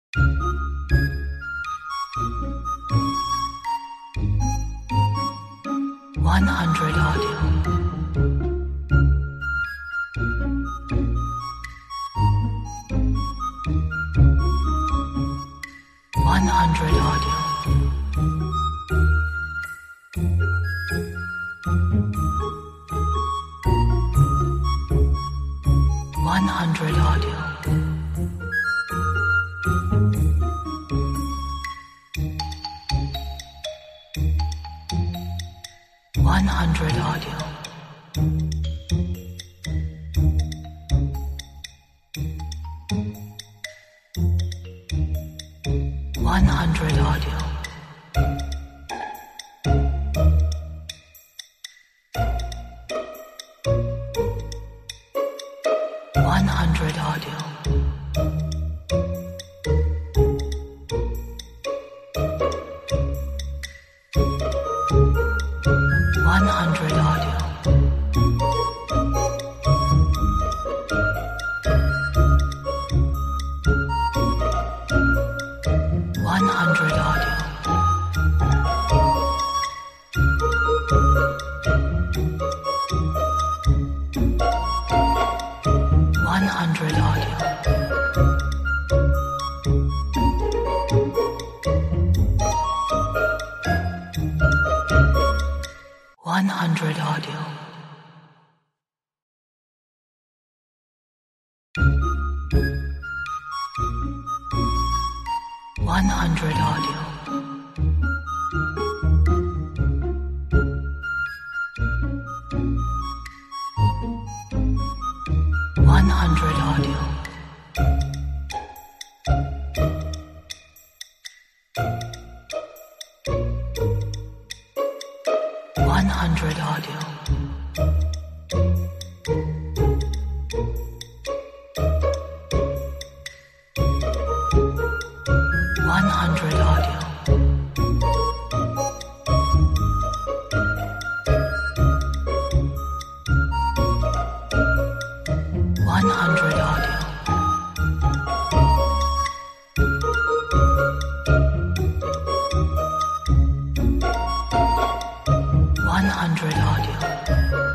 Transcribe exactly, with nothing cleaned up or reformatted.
one hundred audio. one hundred audio. one hundred audio. one hundred audio. one hundred audio. one hundred audio. one hundred audio. one hundred audio. one hundred audio. one hundred audio. one hundred audio. one hundred audio. one hundred audio. one hundred audio. one hundred audio. one hundred audio.